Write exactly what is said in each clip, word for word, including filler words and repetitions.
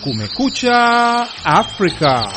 Kumekucha Afrika.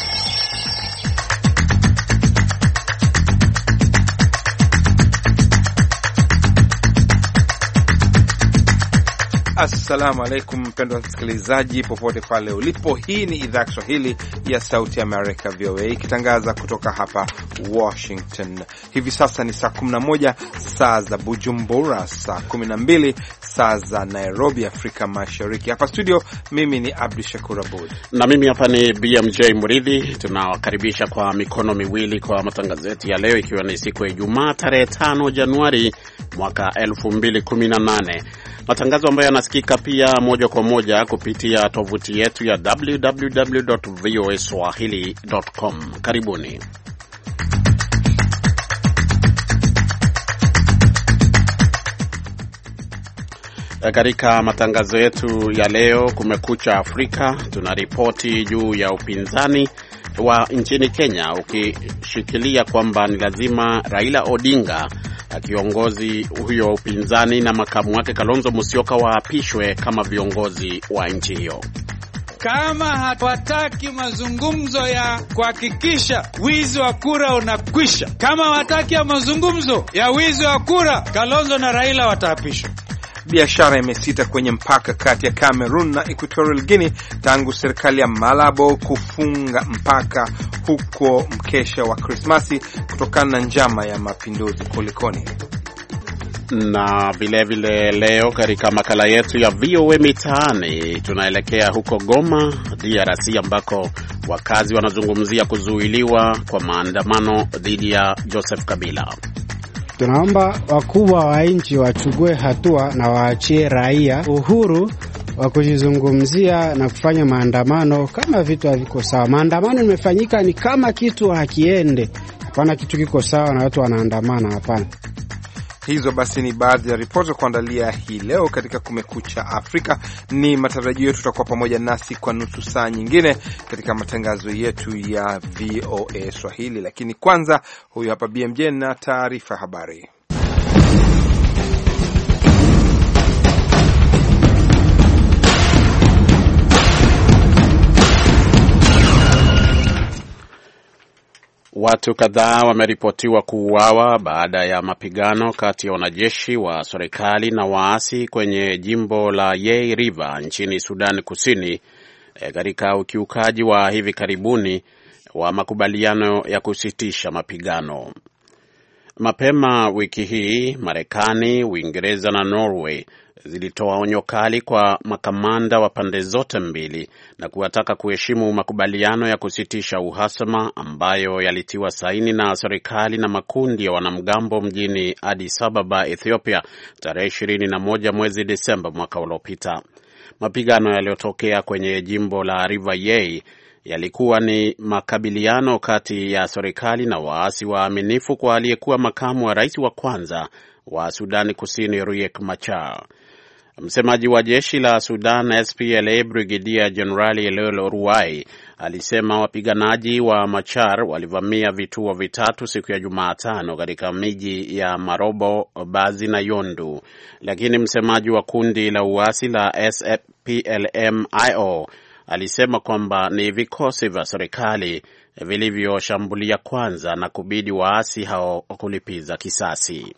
Assalamu alaikum mpendwa msikilizaji popote pale ulipo. Hii ni idhaa Kiswahili ya Sauti America V O A ikitangaza kutoka hapa Washington. Hivi sasa ni saa kumi na moja saa za Bujumbura, saa kumi na mbili saa za Nairobi, Afrika Mashariki. Hapa studio mimi ni Abdi Shakur Abud na mimi hapa ni B M J Muridhi. Tunawakaribisha kwa mikono miwili kwa matangazo yetu ya leo, ikiwa ni siku ya Ijumaa tarehe tano Januari mwaka elfu mbili kumi na nane. Matangazo ambayo yanasikika pia moja kwa moja kupitia tovuti yetu ya w w w dot v o a swahili dot com. Karibuni. Katika matangazo yetu ya leo Kumekucha Afrika, tunaripoti juu ya upinzani wa nchini Kenya ukishikilia kwamba ni lazima Raila Odinga, kiongozi huyo wa upinzani, na makamu wake Kalonzo Musyoka waapishwe kama viongozi wa nchi hiyo. Kama hawataki mazungumzo ya kuhakikisha wizi wa kura unakwisha, kama hawataki ya mazungumzo ya wizi wa kura, Kalonzo na Raila wataapishwa. Biashara imesita kwenye mpaka kati ya Cameroon na Equatorial Guinea tangu serikali ya Malabo kufunga mpaka huko mkesha wa Krismasi kutokana na njama ya mapinduzi. Kulikoni. Na vile vile leo katika makala yetu ya V O A Mitaani tunaelekea huko Goma, D R C, ambako wakazi wanazungumzia kuzuiliwa kwa maandamano dhidi ya Joseph Kabila. Tunaomba wakubwa wa nchi wachukue hatua na waachie raia uhuru wa kujizungumzia na kufanya maandamano kama vitu haviko sawa. Maandamano imefanyika ni kama kitu hakiende. Hapana kitu kiko sawa na watu wanaandamana, hapana. Hizo basi ni baadhi ya ripoti kuandalia hii leo katika Kumekucha Afrika. Ni matarajio yetu tutakuwa pamoja nasi kwa nusu saa nyingine katika matangazo yetu ya V O A Swahili, lakini kwanza huyu hapa B M J na taarifa habari. Watu kadhaa wameripotiwa kuuawa baada ya mapigano kati ya wanajeshi wa serikali na waasi kwenye jimbo la Yei River nchini Sudan Kusini katika e, ukiukaji wa hivi karibuni wa makubaliano ya kusitisha mapigano. Mapema wiki hii Marekani, Uingereza na Norway zilitoa onyo kali kwa makamanda wa pande zote mbili na kuwataka kuheshimu makubaliano ya kusitisha uhasama ambayo yalitiwa saini na serikali na makundi ya wanamgambo mjini Addis Ababa, Ethiopia, tarehe ishirini na moja mwezi Desemba mwaka uliopita. Mapigano yaliyotokea kwenye jimbo la River Yei yalikuwa ni makabiliano kati ya serikali na waasi waaminifu kwa aliyekuwa makamu wa rais wa kwanza wa Sudan Kusini Riek Machar. Msemaji wa jeshi la Sudan S P L A Brigadier General Lolo Ruai alisema wapiganaji wa Machar walivamia vituo vitatu siku ya Jumatano katika miji ya Marobo, Bazi na Yondu, lakini msemaji wa kundi la uasi la S P L M I O alisema kwamba ni vikosi vya serikali vilivyoshambulia kwanza na kubidi waasi hao kulipiza kisasi.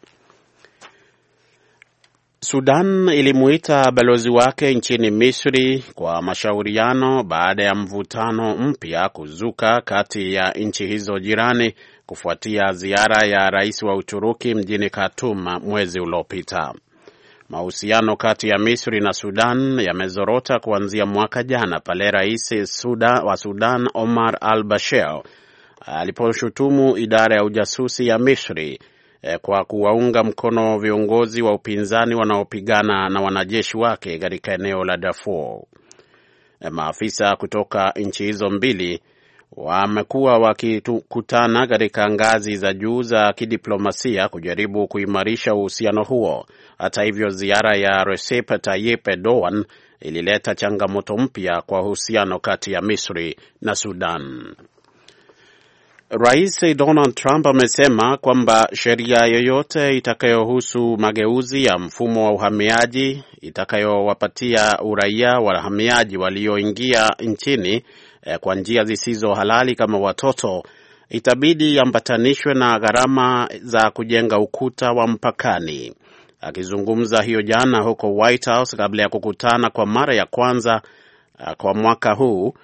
Sudan ilimuita balozi wake nchini Misri kwa mashauriano baada ya mvutano mpya kuzuka kati ya nchi hizo jirani kufuatia ziara ya rais wa Uturuki mjini Khartoum mwezi uliopita. Mahusiano kati ya Misri na Sudan yamezorota kuanzia mwaka jana pale rais Sudan wa Sudan Omar al-Bashir aliposhutumu idara ya ujasusi ya Misri kwa kuwaunga mkono viongozi wa upinzani wanaopigana na wanajeshi wake katika eneo la Darfur. Maafisa kutoka nchi hizo mbili wamekuwa wakikutana katika ngazi za juu za kidiplomasia kujaribu kuimarisha uhusiano huo. Hata hivyo, ziara ya Recep Tayyip Erdogan ilileta changamoto mpya kwa uhusiano kati ya Misri na Sudan. Rais Donald Trump amesema kwamba sheria yoyote itakayohusu mageuzi ya mfumo wa uhamiaji itakayowapatia uraia wahamiaji walioingia nchini eh, kwa njia zisizo halali kama watoto itabidi ambatanishwe na gharama za kujenga ukuta wa mpakani. Akizungumza hiyo jana huko White House kabla ya kukutana kwa mara ya kwanza uh, kwa mwaka huu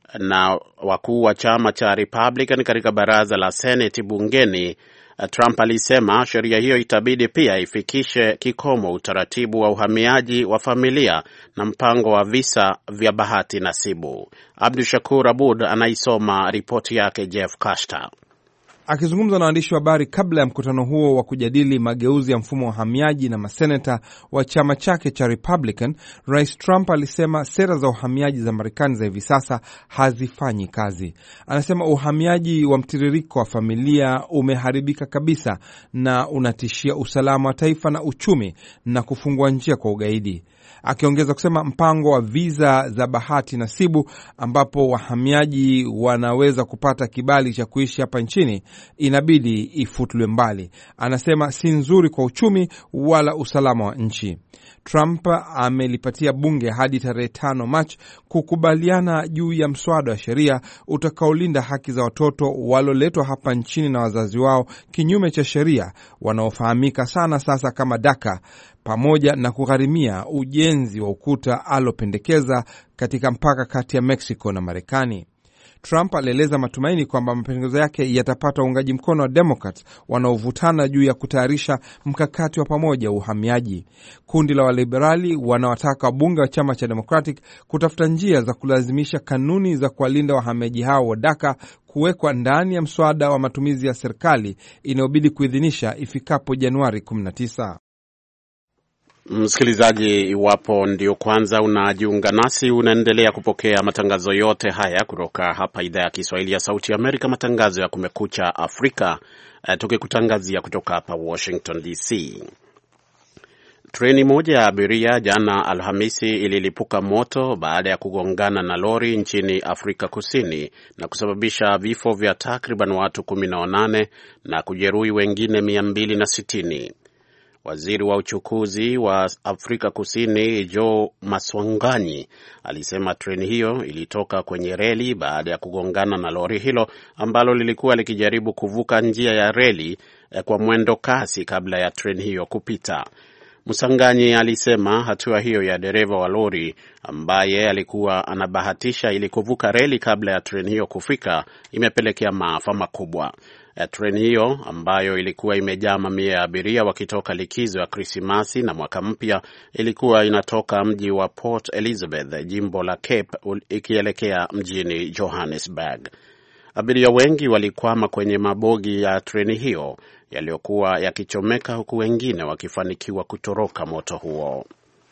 na wakuu wa chama cha Republican katika baraza la Senate bungeni, Trump alisema sheria hiyo itabidi pia ifikishe kikomo utaratibu wa uhamiaji wa familia na mpango wa visa vya bahati nasibu. Abdul Shakur Abud anaisoma ripoti yake Jeff Caster. Akizungumza na waandishi wa habari kabla ya mkutano huo wa kujadili mageuzi ya mfumo wa uhamiaji na maseneta wa chama chake cha Republican, Rais Trump alisema sera za uhamiaji za Marekani za hivi sasa hazifanyi kazi. Anasema uhamiaji wa mtiririko wa familia umeharibika kabisa na unatishia usalama wa taifa na uchumi na kufungua njia kwa ugaidi. Akiongeza kusema mpango wa visa za bahati nasibu ambapo wahamiaji wanaweza kupata kibali cha kuishi hapa nchini inabidi ifutulwe mbali. Anasema si nzuri kwa uchumi wala usalama wa nchi. Trump amelipatia bunge hadi tarehe tano Machi kukubaliana juu ya mswada wa sheria utakaolinda haki za watoto waloletwa hapa nchini na wazazi wao kinyume cha sheria, wanaofahamika sana sasa kama DACA, pamoja na kugharimia ujenzi wa ukuta alopendekeza katika mpaka kati ya Mexico na Marekani. Trump alieleza matumaini kwamba mapendekezo yake yatapata uungaji mkono wa Democrats wanaovutana juu ya kutayarisha mkakati wa pamoja wa uhamiaji. Kundi la waliberali wanawataka wabunge wa chama cha Democratic kutafuta njia za kulazimisha kanuni za kuwalinda wahamiaji hao wa DACA kuwekwa ndani ya mswada wa matumizi ya serikali inayobidi kuidhinisha ifikapo Januari kumi na tisa. Msikilizaji, iwapo ndio kwanza unajiunga nasi, unaendelea kupokea matangazo yote haya kutoka hapa idhaa ya Kiswahili ya Sauti ya Amerika, matangazo ya Kumekucha Afrika, tukikutangazia kutoka hapa Washington D C. Treni moja ya abiria jana Alhamisi ililipuka moto baada ya kugongana na lori nchini Afrika Kusini na kusababisha vifo vya takriban watu kumi na nane na kujeruhi wengine mia mbili na sitini. Waziri wa uchukuzi wa Afrika Kusini Joe Maswanganyi alisema treni hiyo ilitoka kwenye reli baada ya kugongana na lori hilo ambalo lilikuwa likijaribu kuvuka njia ya reli kwa mwendo kasi kabla ya treni hiyo kupita. Msanganyi alisema hatua hiyo ya dereva wa lori ambaye alikuwa anabahatisha ili kuvuka reli kabla ya treni hiyo kufika imepelekea maafa makubwa. Treni hiyo ambayo ilikuwa imejaa mamia ya abiria wakitoka likizo ya Krismasi na mwaka mpya ilikuwa inatoka mji wa Port Elizabeth, jimbo la Cape, ikielekea mjini Johannesburg. Abiria wengi walikwama kwenye mabogi ya treni hiyo yaliyokuwa yakichomeka, huku wengine wakifanikiwa kutoroka moto huo.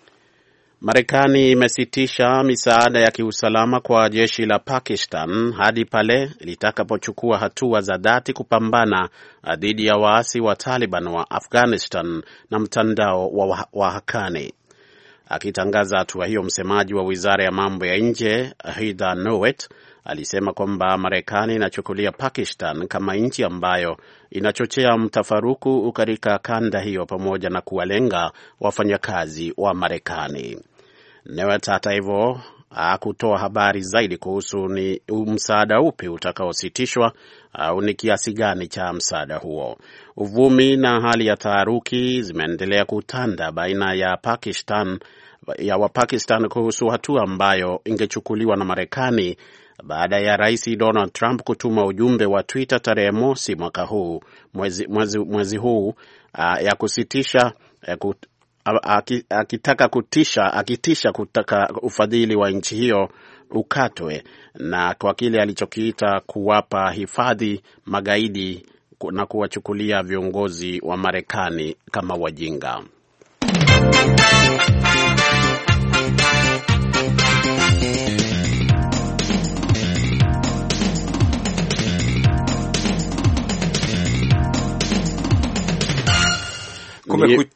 Marekani imesitisha misaada ya kiusalama kwa jeshi la Pakistan hadi pale litakapochukua hatua za dhati kupambana dhidi ya waasi wa Taliban wa Afghanistan na mtandao wa wahakani. Akitangaza hatua hiyo, msemaji wa Wizara ya Mambo ya Nje Heather Nauert alisema kwamba Marekani inachukulia Pakistan kama nchi ambayo inachochea mtafaruku katika kanda hiyo pamoja na kuwalenga wafanyakazi wa Marekani. Nauert hata hivyo hakutoa habari zaidi kuhusu ni msaada upi utakaositishwa au ni kiasi gani cha msaada huo. Uvumi na hali ya taharuki zimeendelea kutanda baina ya Pakistan ya Wapakistan kuhusu hatua ambayo ingechukuliwa na Marekani baada ya Rais Donald Trump kutuma ujumbe wa Twitter tarehe mosi mwaka huu mwezi, mwezi, mwezi huu uh, ya kusitisha uh, kut, akitaka kutisha akitisha kutaka ufadhili wa nchi hiyo ukatwe na kwa kile alichokiita kuwapa hifadhi magaidi na kuwachukulia viongozi wa Marekani kama wajinga.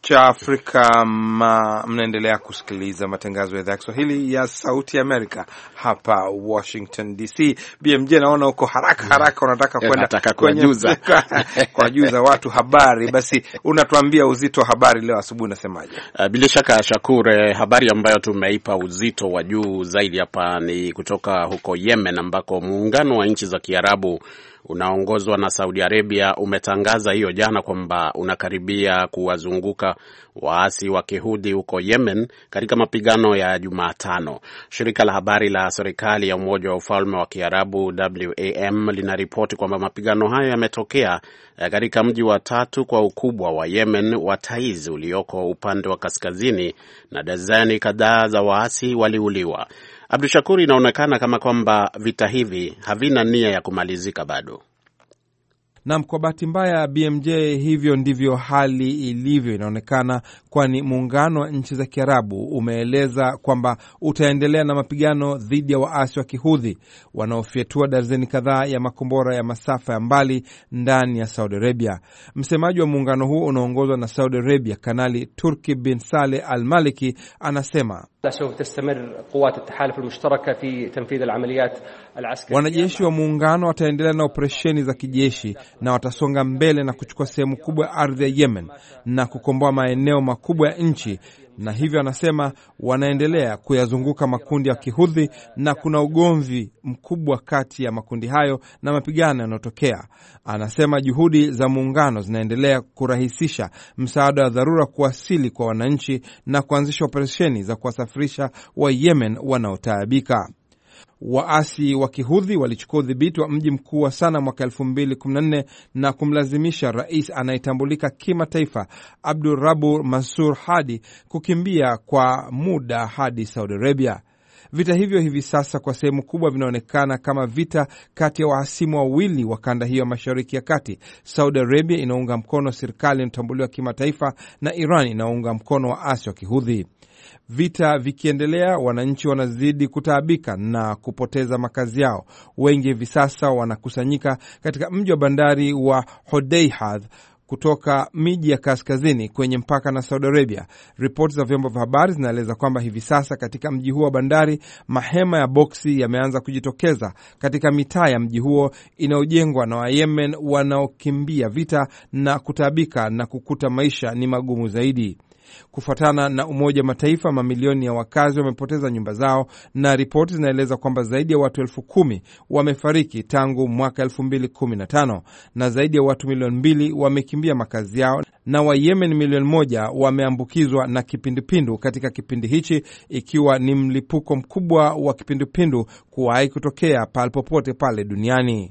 Kumekucha Afrika, mnaendelea kusikiliza matangazo ya idhaa ya Kiswahili ya Sauti ya Amerika hapa Washington D C. B M J, naona uko haraka haraka unataka kwenda kuwajuza kuwajuza watu habari. Basi unatuambia uzito wa habari leo asubuhi unasemaje? Uh, bila shaka Shakure, habari ambayo tumeipa uzito wa juu zaidi hapa ni kutoka huko Yemen, ambako muungano wa nchi za Kiarabu unaongozwa na Saudi Arabia umetangaza hiyo jana kwamba unakaribia kuwazunguka waasi wa Kihudi huko Yemen katika mapigano ya Jumatano. Shirika la habari la serikali ya Umoja wa Ufalme wa Kiarabu W A M linaripoti kwamba mapigano hayo yametokea katika mji wa tatu kwa ukubwa wa Yemen wa Taiz ulioko upande wa kaskazini, na dazeni kadhaa za waasi waliuliwa. Abdul Shakur, inaonekana kama kwamba vita hivi havina nia ya kumalizika bado. Naam, kwa bahati mbaya B M J, hivyo ndivyo hali ilivyo inaonekana, kwani muungano wa nchi za Kiarabu umeeleza kwamba utaendelea na mapigano dhidi ya waasi wa Kihudhi wanaofyatua darzeni kadhaa ya makombora ya masafa ya mbali ndani ya Saudi Arabia. Msemaji wa muungano huo unaongozwa na Saudi Arabia, Kanali Turki bin Saleh Al-Maliki, anasema wanajeshi wa muungano wataendelea na operesheni za kijeshi na watasonga mbele na kuchukua sehemu kubwa ya ardhi ya Yemen na kukomboa maeneo makubwa ya nchi, na hivyo anasema wanaendelea kuyazunguka makundi ya Kihudhi na kuna ugomvi mkubwa kati ya makundi hayo na mapigano yanayotokea. Anasema juhudi za muungano zinaendelea kurahisisha msaada wa dharura kuwasili kwa wananchi na kuanzisha operesheni za kuwasafirisha wa Yemen wanaotaabika. Waasi wa Kihudhi walichukua udhibiti wa mji mkuu wa Sana mwaka elfu mbili kumi na nne na kumlazimisha rais anayetambulika kimataifa Abdul Rabu Mansur Hadi kukimbia kwa muda hadi Saudi Arabia. Vita hivyo hivi sasa kwa sehemu kubwa vinaonekana kama vita kati ya wahasimu wawili wa kanda hiyo Mashariki ya Kati. Saudi Arabia inaunga mkono serikali inayotambuliwa kimataifa na Iran inaunga mkono waasi wa Kihudhi. Vita vikiendelea, wananchi wanazidi kutaabika na kupoteza makazi yao. Wengi hivi sasa wanakusanyika katika mji wa bandari wa Hodeidah kutoka miji ya kaskazini kwenye mpaka na Saudi Arabia. Ripoti za vyombo vya habari zinaeleza kwamba hivi sasa katika mji huo wa bandari, mahema ya boksi yameanza kujitokeza katika mitaa ya mji huo inayojengwa na Wayemen wanaokimbia vita na kutaabika na kukuta maisha ni magumu zaidi. Kufuatana na Umoja wa Mataifa, mamilioni ya wakazi wamepoteza nyumba zao, na ripoti zinaeleza kwamba zaidi ya watu elfu kumi wamefariki tangu mwaka elfu mbili kumi na tano na zaidi ya watu milioni mbili wamekimbia makazi yao, na Wayemen milioni moja wameambukizwa na kipindupindu katika kipindi hichi, ikiwa ni mlipuko mkubwa wa kipindupindu kuwahi kutokea pale popote pale duniani.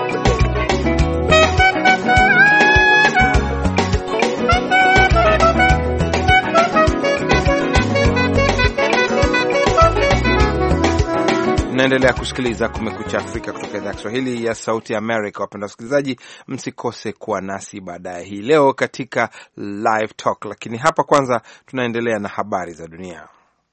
Naendelea kusikiliza Kumekucha Afrika kutoka idhaa ya Kiswahili ya Sauti ya Amerika. Wapenda wasikilizaji, msikose kuwa nasi baadaye hii leo katika Live Talk, lakini hapa kwanza tunaendelea na habari za dunia.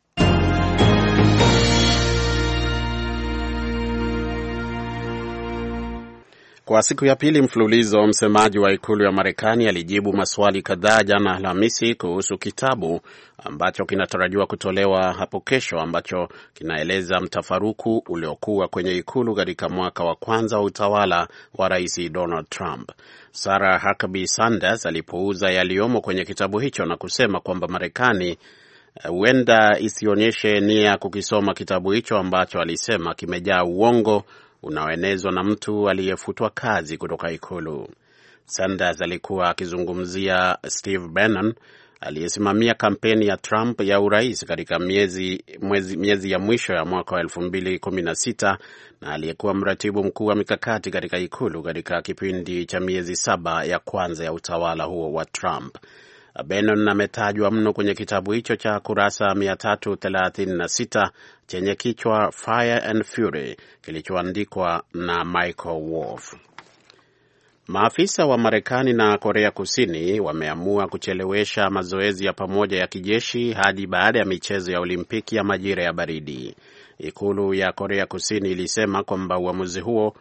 Kwa siku ya pili mfululizo, msemaji wa ikulu ya Marekani alijibu maswali kadhaa jana Alhamisi kuhusu kitabu ambacho kinatarajiwa kutolewa hapo kesho, ambacho kinaeleza mtafaruku uliokuwa kwenye ikulu katika mwaka wa kwanza wa utawala wa Rais Donald Trump. Sarah Huckabee Sanders alipouza yaliyomo kwenye kitabu hicho na kusema kwamba Marekani huenda isionyeshe nia kukisoma kitabu hicho ambacho alisema kimejaa uongo unaoenezwa na mtu aliyefutwa kazi kutoka ikulu. Sanders alikuwa akizungumzia Steve Bannon aliyesimamia kampeni ya Trump ya urais katika miezi, mwezi, miezi ya mwisho ya mwaka wa elfu mbili kumi na sita na aliyekuwa mratibu mkuu wa mikakati katika ikulu katika kipindi cha miezi saba ya kwanza ya utawala huo wa Trump. Bannon ametajwa mno kwenye kitabu hicho cha kurasa mia tatu thelathini na sita chenye kichwa Fire and Fury kilichoandikwa na Michael Wolff. Maafisa wa Marekani na Korea Kusini wameamua kuchelewesha mazoezi ya pamoja ya kijeshi hadi baada ya michezo ya Olimpiki ya majira ya baridi. Ikulu ya Korea Kusini ilisema kwamba uamuzi huo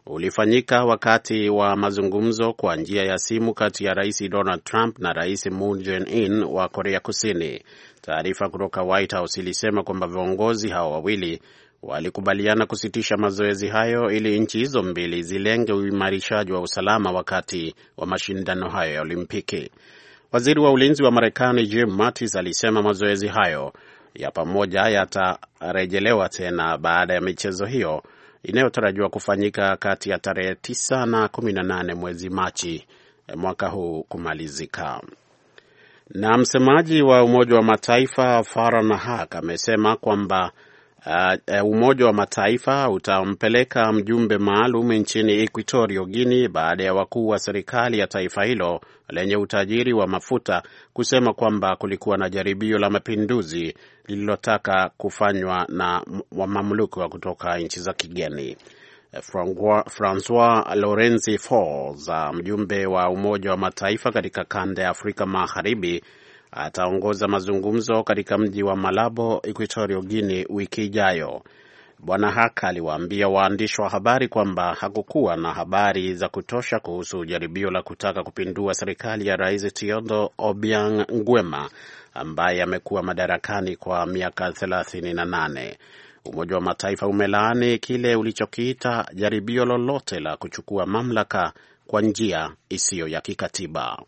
ulifanyika wakati wa mazungumzo kwa njia ya simu kati ya Rais Donald Trump na Rais Moon Jae-in wa Korea Kusini. Taarifa kutoka White House ilisema kwamba viongozi hao wawili walikubaliana kusitisha mazoezi hayo ili nchi hizo mbili zilenge uimarishaji wa usalama wakati wa mashindano hayo ya Olimpiki. Waziri wa ulinzi wa Marekani Jim Mattis alisema mazoezi hayo ya pamoja yatarejelewa tena baada ya michezo hiyo inayotarajiwa kufanyika kati ya tarehe tisa na kumi na nane mwezi Machi mwaka huu kumalizika. Na msemaji wa Umoja wa Mataifa Farhan Haq amesema kwamba uh, Umoja wa Mataifa utampeleka mjumbe maalum nchini Equatorial Guinea baada ya wakuu wa serikali ya taifa hilo lenye utajiri wa mafuta kusema kwamba kulikuwa na jaribio la mapinduzi lililotaka kufanywa na mamluki wa kutoka nchi za kigeni. Francois Lorenzi Falls, mjumbe wa Umoja wa Mataifa katika kanda ya Afrika Magharibi, ataongoza mazungumzo katika mji wa Malabo, Equatorial Guinea wiki ijayo. Bwana Haka aliwaambia waandishi wa habari kwamba hakukuwa na habari za kutosha kuhusu jaribio la kutaka kupindua serikali ya Rais Teodoro Obiang Nguema ambaye amekuwa madarakani kwa miaka thelathini na nane. Umoja wa Mataifa umelaani kile ulichokiita jaribio lolote la kuchukua mamlaka kwa njia isiyo ya kikatiba.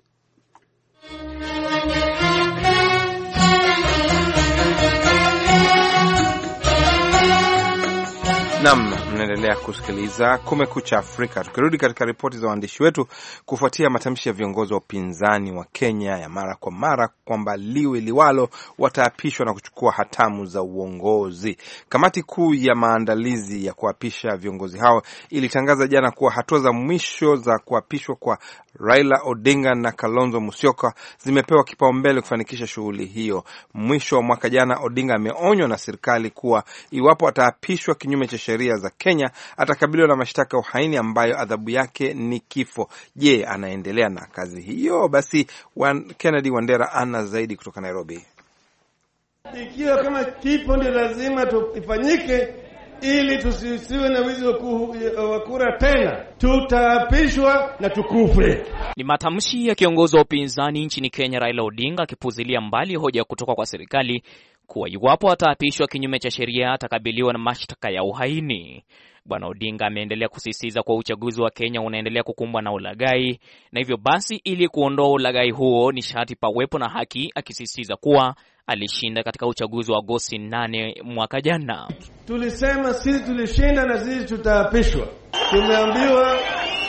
Nam, mnaendelea kusikiliza Kumekucha Afrika. Tukirudi katika ripoti za waandishi wetu, kufuatia matamshi ya viongozi wa upinzani wa Kenya ya mara kwa mara kwamba liwe liwalo wataapishwa na kuchukua hatamu za uongozi, kamati kuu ya maandalizi ya kuapisha viongozi hao ilitangaza jana kuwa hatua za mwisho za kuapishwa kwa Raila Odinga na Kalonzo Musyoka zimepewa kipaumbele kufanikisha shughuli hiyo. Mwisho wa mwaka jana, Odinga ameonywa na serikali kuwa iwapo ataapishwa kinyume cha sheria za Kenya atakabiliwa na mashtaka ya uhaini ambayo adhabu yake ni kifo. Je, anaendelea na kazi hiyo? Basi Wan, Kennedy Wandera ana zaidi kutoka Nairobi. Ikiwa kama kipo ndio lazima tufanyike ili tusisiwe na wizi wa kura tena, tutaapishwa na tukufe. Ni matamshi ya kiongozi wa upinzani nchini Kenya Raila Odinga akipuzilia mbali hoja kutoka kwa serikali kuwa iwapo ataapishwa kinyume cha sheria atakabiliwa na mashtaka ya uhaini. Bwana Odinga ameendelea kusisitiza kwa uchaguzi wa Kenya unaendelea kukumbwa na ulaghai, na hivyo basi ili kuondoa ulaghai huo ni sharti pawepo na haki, akisisitiza kuwa alishinda katika uchaguzi wa Agosti nane mwaka jana. Tulisema sisi tulishinda na sisi tutaapishwa. Tumeambiwa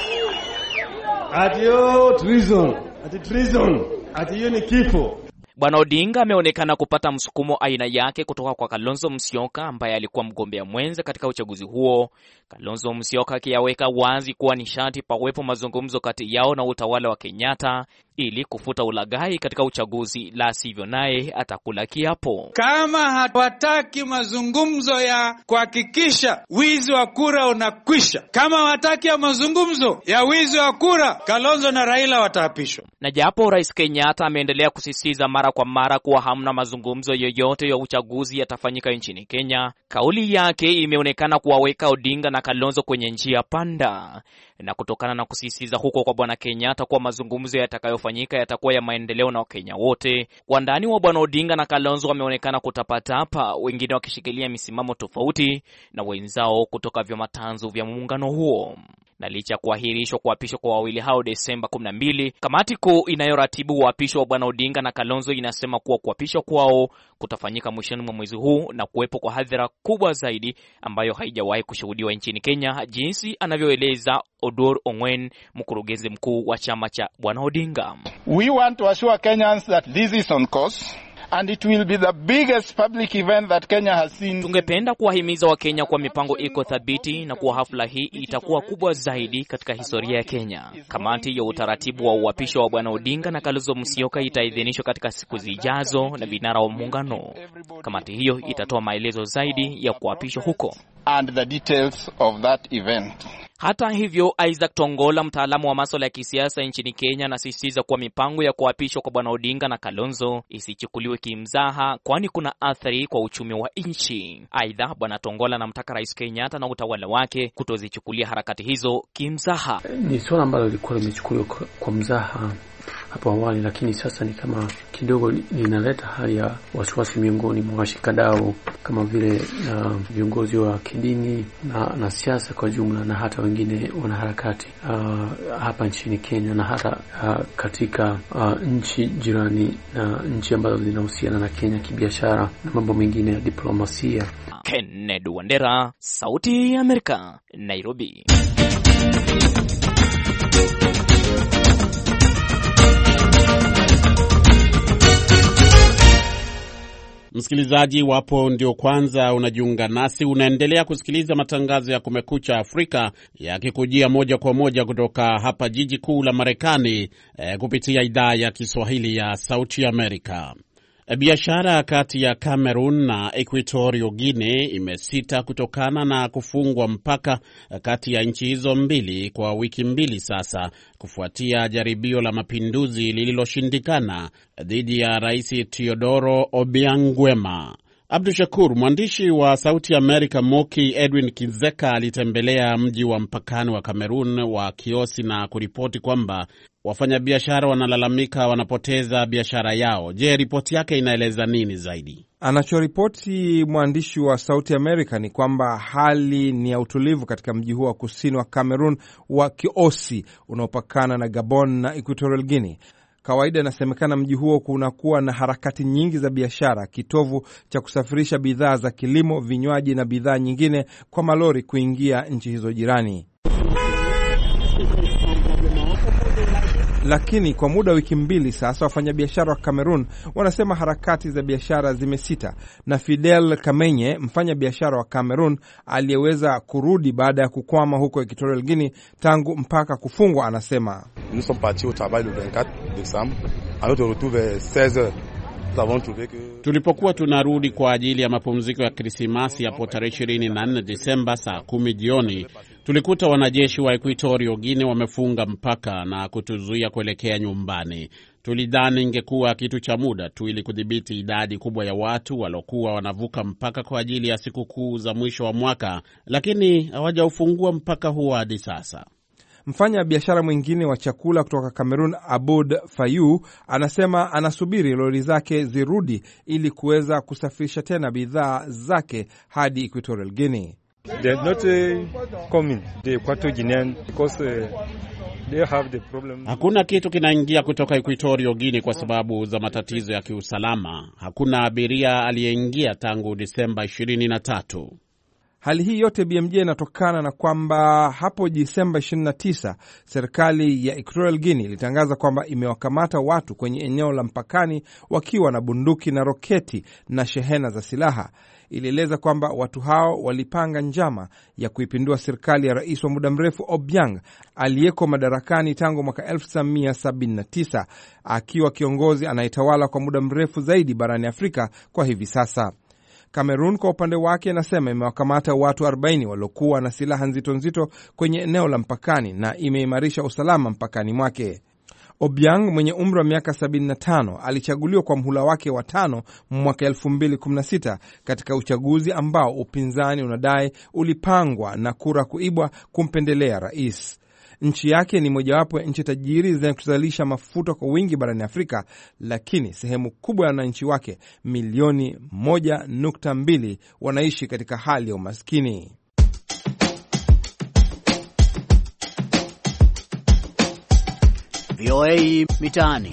ati yo treason, ati treason, ati hiyo ni kifo. Bwana Odinga ameonekana kupata msukumo aina yake kutoka kwa Kalonzo Musyoka ambaye alikuwa mgombea mwenza katika uchaguzi huo. Kalonzo Musyoka akiyaweka wazi kuwa ni sharti pawepo mazungumzo kati yao na utawala wa Kenyatta ili kufuta ulaghai katika uchaguzi, la sivyo naye atakula kiapo. Kama hawataki mazungumzo ya kuhakikisha wizi wa kura unakwisha, kama hawataki ya mazungumzo ya wizi wa kura, Kalonzo na Raila wataapishwa. Na japo Rais Kenyatta ameendelea kusisitiza mara kwa mara kuwa hamna mazungumzo yoyote ya uchaguzi yatafanyika nchini Kenya, kauli yake imeonekana kuwaweka Odinga na Kalonzo kwenye njia panda. Na kutokana na kusisitiza huko kwa Bwana Kenyatta kuwa mazungumzo yatakayofanyika yatakuwa ya maendeleo na Wakenya wote, wandani wa Bwana Odinga na Kalonzo wameonekana kutapatapa, wengine wakishikilia misimamo tofauti na wenzao kutoka vyama tanzu vya muungano huo. Na licha kuahirishwa kuapishwa kwa wawili hao Desemba kumi na mbili, kamati kuu inayoratibu uapisho wa Bwana Odinga na Kalonzo inasema kuwa kuapishwa kwao kutafanyika mwishoni mwa mwezi huu na kuwepo kwa hadhira kubwa zaidi ambayo haijawahi kushuhudiwa nchini Kenya, jinsi anavyoeleza Odor Ongwen, mkurugenzi mkuu wa chama cha Bwana Odinga. We want to assure Kenyans that this is on course and it will be the biggest public event that Kenya has seen. Tungependa kuwahimiza wa Kenya kwa mipango iko thabiti na kuwa hafla hii itakuwa kubwa zaidi katika historia ya Kenya. Kamati ya utaratibu wa uapisho wa Bwana Odinga na Kalonzo Musyoka itaidhinishwa katika siku zijazo na vinara wa muungano. Kamati hiyo itatoa maelezo zaidi ya kuapishwa huko and the details of that event. Hata hivyo, Isaac Tongola, mtaalamu wa masuala ya kisiasa nchini Kenya, anasisitiza kuwa mipango ya kuapishwa kwa Bwana Odinga na Kalonzo isichukuliwe kimzaha, kwani kuna athari kwa uchumi wa nchi. Aidha, Bwana Tongola anamtaka Rais Kenyatta na utawala wake kutozichukulia harakati hizo kimzaha. Ni swala ambalo lilikuwa limechukuliwa kwa mzaha hapo awali, lakini sasa ni kama kidogo linaleta hali ya wasiwasi miongoni mwa washikadau kama vile uh, viongozi wa kidini na, na siasa kwa jumla, na hata wengine wanaharakati uh, hapa nchini Kenya na hata uh, katika uh, nchi jirani na nchi ambazo zinahusiana na Kenya kibiashara na mambo mengine ya diplomasia. Kennedy Wandera, Sauti ya Amerika, Nairobi. Msikilizaji, wapo ndio kwanza unajiunga nasi, unaendelea kusikiliza matangazo ya Kumekucha Afrika yakikujia moja kwa moja kutoka hapa jiji kuu la Marekani eh, kupitia idhaa ya Kiswahili ya Sauti Amerika. Biashara kati ya Cameroon na Equatorial Guinea imesita kutokana na kufungwa mpaka kati ya nchi hizo mbili kwa wiki mbili sasa, kufuatia jaribio la mapinduzi lililoshindikana dhidi ya Rais Teodoro Obiang Nguema. Abdu Shakur, mwandishi wa Sauti Amerika Moki Edwin Kizeka alitembelea mji wa mpakani wa Cameroon wa Kiosi na kuripoti kwamba wafanyabiashara wanalalamika wanapoteza biashara yao. Je, ripoti yake inaeleza nini zaidi? Anachoripoti mwandishi wa Sauti Amerika ni kwamba hali ni ya utulivu katika mji huo wa kusini wa Cameroon wa Kiosi unaopakana na Gabon na Equatorial Guinea. Kawaida inasemekana mji huo kunakuwa na harakati nyingi za biashara, kitovu cha kusafirisha bidhaa za kilimo, vinywaji na bidhaa nyingine kwa malori kuingia nchi hizo jirani. Lakini kwa muda wiki mbili sasa, wafanyabiashara wa Cameroon wanasema harakati za biashara zimesita, na Fidel Kamenye, mfanya biashara wa Cameroon aliyeweza kurudi baada ya kukwama huko Equatorial Guinea tangu mpaka kufungwa, anasema tulipokuwa tunarudi kwa ajili ya mapumziko ya Krismasi hapo tarehe ishirini na nne Disemba saa kumi jioni, tulikuta wanajeshi wa Equatorial Guinea wamefunga mpaka na kutuzuia kuelekea nyumbani. Tulidhani ingekuwa kitu cha muda tu ili kudhibiti idadi kubwa ya watu walokuwa wanavuka mpaka kwa ajili ya sikukuu za mwisho wa mwaka, lakini hawajaufungua mpaka huo hadi sasa. Mfanya biashara mwingine wa chakula kutoka Cameroon, Aboud Fayu, anasema anasubiri lori zake zirudi ili kuweza kusafirisha tena bidhaa zake hadi Equatorial Guinea. They are not uh, coming the Equatorial Guinea because uh, they have the problem. Hakuna kitu kinaingia kutoka Equatorial Guinea kwa sababu za matatizo ya kiusalama. Hakuna abiria aliyeingia tangu Disemba ishirini na tatu. Hali hii yote B M J inatokana na kwamba hapo Disemba ishirini na tisa serikali ya Equatorial Guinea ilitangaza kwamba imewakamata watu kwenye eneo la mpakani wakiwa na bunduki na roketi na shehena za silaha. Ilieleza kwamba watu hao walipanga njama ya kuipindua serikali ya rais wa muda mrefu Obiang aliyeko madarakani tangu mwaka elfu tisa mia sabini na tisa, akiwa kiongozi anayetawala kwa muda mrefu zaidi barani Afrika kwa hivi sasa. Cameroon kwa upande wake inasema imewakamata watu arobaini waliokuwa na silaha nzito nzito kwenye eneo la mpakani na imeimarisha usalama mpakani mwake. Obiang mwenye umri wa miaka sabini na tano alichaguliwa kwa mhula wake wa tano mwaka elfu mbili kumi na sita katika uchaguzi ambao upinzani unadai ulipangwa na kura kuibwa kumpendelea rais. Nchi yake ni mojawapo ya nchi tajiri zinazozalisha mafuta kwa wingi barani Afrika, lakini sehemu kubwa ya wananchi wake milioni moja nukta mbili wanaishi katika hali ya umaskini. V O A Mitaani.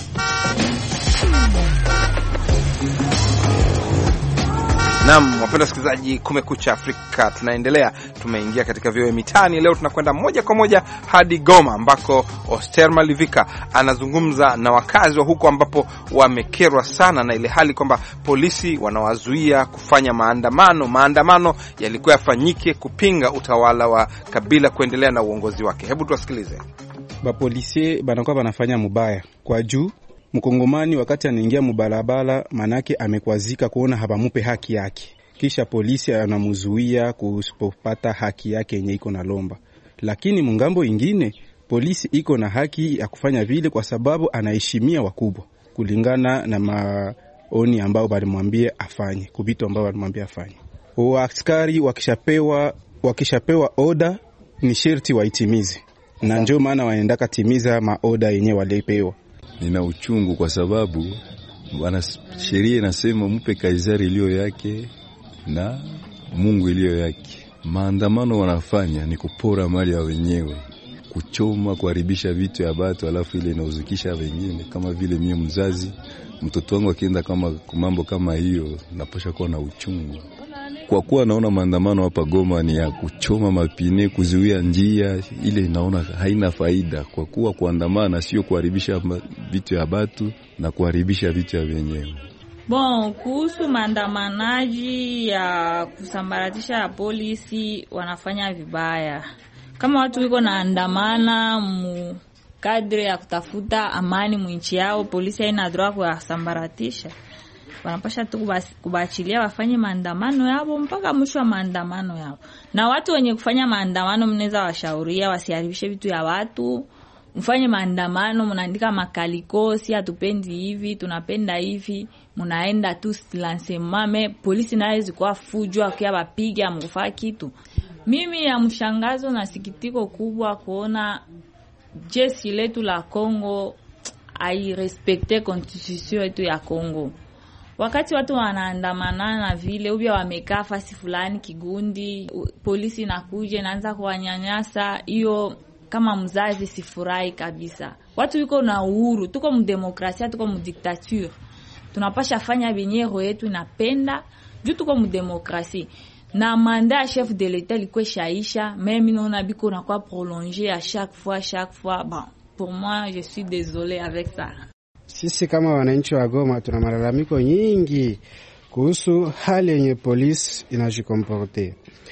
Naam, wapenda wasikilizaji, Kumekucha Afrika tunaendelea. Tumeingia katika V O A Mitaani. Leo tunakwenda moja kwa moja hadi Goma ambako Oster Malivika anazungumza na wakazi wa huko ambapo wamekerwa sana na ile hali kwamba polisi wanawazuia kufanya maandamano. Maandamano yalikuwa yafanyike kupinga utawala wa Kabila kuendelea na uongozi wake. Hebu tuwasikilize. Ba polisi banakuwa banafanya mubaya kwa juu Mkongomani wakati anaingia mubalabala manake amekwazika kuona habamupe haki yake. Kisha polisi anamuzuia kusipopata haki yake yenye iko na lomba. lakini mungambo ingine polisi iko na haki ya kufanya vile kwa sababu anaheshimia wakubwa kulingana na maoni ambao balimwambia afanye, kubitu ambao balimwambia afanye. Waaskari wakishapewa wakishapewa oda ni sherti waitimize, na ndio maana waendaka timiza maoda yenye walipewa. Nina uchungu kwa sababu wana sheria inasema mpe Kaisari iliyo yake na Mungu iliyo yake. Maandamano wanafanya ni kupora mali ya wenyewe, kuchoma, kuharibisha vitu ya watu, alafu ile inauzikisha wengine. Kama vile mimi mzazi, mtoto wangu akienda kama mambo kama hiyo, napasha kuwa na uchungu. Kwa kuwa naona maandamano hapa Goma ni ya kuchoma mapine, kuzuia njia, ile inaona haina faida, kwa kuwa kuandamana sio kuharibisha vitu ya watu na kuharibisha vitu ya wenyewe. Bon, kuhusu maandamanaji ya kusambaratisha ya polisi, wanafanya vibaya. Kama watu wiko na andamana mu kadri ya kutafuta amani mu nchi yao, polisi haina droit kusambaratisha. Wanapasha tu kubachilia wafanye maandamano yao mpaka mwisho wa maandamano yao. Na watu wenye kufanya maandamano mnaweza washauria wasiharibishe vitu ya watu. Mfanye maandamano, mnaandika makaliko, si hatupendi hivi, tunapenda hivi, mnaenda tu silansemame, polisi nayo zikuwa fujwa kia bapiga mkufaa kitu. Mimi ya mshangazo na sikitiko kubwa kuona jeshi letu la Kongo ai respecte constitution yetu ya Kongo. Wakati watu wanaandamana na vile ubia wamekaa fasi fulani kigundi, polisi inakuja inaanza kuwanyanyasa, hiyo kama mzazi sifurahi kabisa. Watu wiko na uhuru, tuko mdemokrasia, tuko mdiktature. Tunapasha fanya benye roho yetu inapenda, juu tuko mdemokrasia. Na mandat chef de l'État liko shaisha, même naona biko na kwa prolonger à chaque fois chaque fois. Bon, pour moi je suis désolé avec ça. Sisi kama wananchi wa Goma tuna malalamiko nyingi kuhusu hali yenye polisi inajikomporte.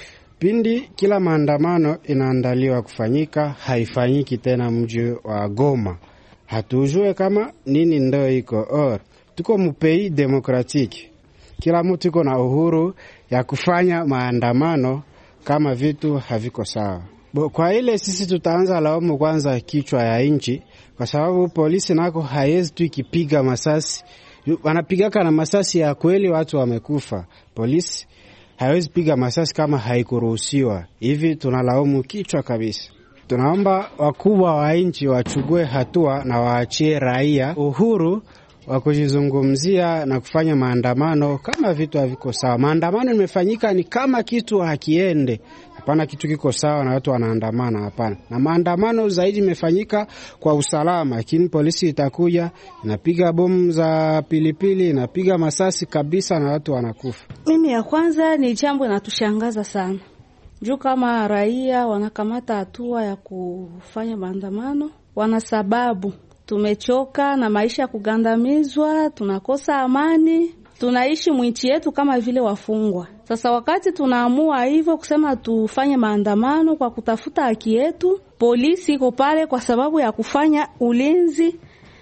Pindi kila maandamano inaandaliwa kufanyika, haifanyiki tena mji wa Goma. Hatujue kama nini ndio iko. Or, tuko mpei demokratiki. Kila mtu iko na uhuru ya kufanya maandamano kama vitu haviko sawa. Kwa ile sisi tutaanza laumu kwanza kichwa ya inchi, kwa sababu polisi nako haiwezi tu ikipiga masasi. Wanapigaka na masasi ya kweli, watu wamekufa. Polisi haiwezi piga masasi kama haikuruhusiwa. Hivi tunalaumu kichwa kabisa. Tunaomba wakubwa wa inchi wachukue hatua na waachie raia uhuru wa kujizungumzia na kufanya maandamano kama vitu haviko sawa. Maandamano imefanyika ni kama kitu hakiende. Hapana kitu kiko sawa na watu wanaandamana, hapana. Na maandamano zaidi imefanyika kwa usalama, lakini polisi itakuja inapiga bomu za pilipili, inapiga masasi kabisa na watu wanakufa. Mimi ya kwanza ni jambo linatushangaza sana. Juu kama raia wanakamata hatua ya kufanya maandamano, wana sababu. Tumechoka na maisha ya kugandamizwa, tunakosa amani, tunaishi mwinchi yetu kama vile wafungwa. Sasa wakati tunaamua hivyo kusema tufanye maandamano kwa kutafuta haki yetu, polisi iko pale kwa sababu ya kufanya ulinzi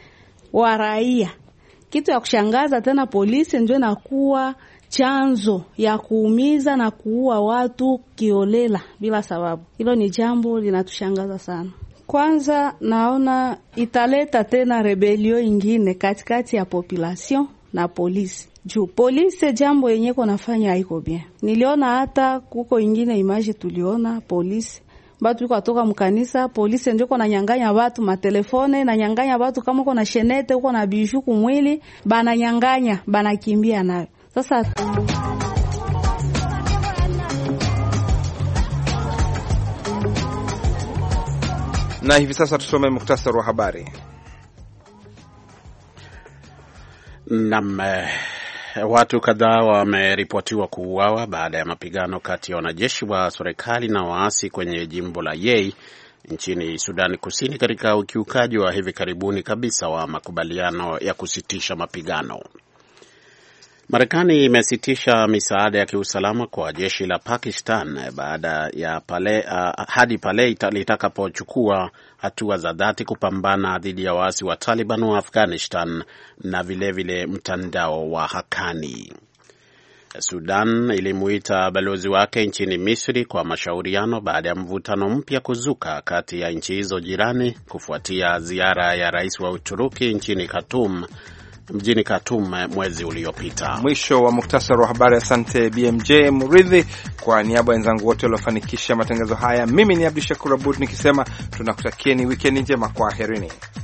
wa raia. Kitu ya kushangaza tena, polisi ndio inakuwa chanzo ya kuumiza na kuua watu kiolela bila sababu. Hilo ni jambo linatushangaza sana. Kwanza naona italeta tena rebelio ingine katikati ya population na polisi. Juu polisi jambo yenye konafanya haiko bien. Niliona hata kuko ingine image tuliona polisi batu yuko atoka mkanisa, polisi ndio kona nyanganya watu matelefone na nyanganya watu kama uko na shenete uko na bijou kumwili, bana nyanganya, bana kimbia nayo. Sasa na hivi sasa tusome muktasari wa habari. Naam, watu kadhaa wameripotiwa kuuawa baada ya mapigano kati ya wanajeshi wa serikali na waasi kwenye jimbo la Yei nchini Sudan Kusini katika ukiukaji wa hivi karibuni kabisa wa makubaliano ya kusitisha mapigano. Marekani imesitisha misaada ya kiusalama kwa jeshi la Pakistan baada ya pale uh, hadi pale litakapochukua hatua za dhati kupambana dhidi ya waasi wa Taliban wa Afghanistan na vile vile mtandao wa Haqqani. Sudan ilimuita balozi wake nchini Misri kwa mashauriano baada ya mvutano mpya kuzuka kati ya nchi hizo jirani kufuatia ziara ya rais wa Uturuki nchini Khartoum mjini Khartoum mwezi uliopita. Mwisho wa muktasari wa habari. Asante B M J Muridhi. Kwa niaba ya wenzangu wote waliofanikisha matangazo haya, mimi ni Abdushakur Abud nikisema tunakutakieni weekend njema, kwa herini.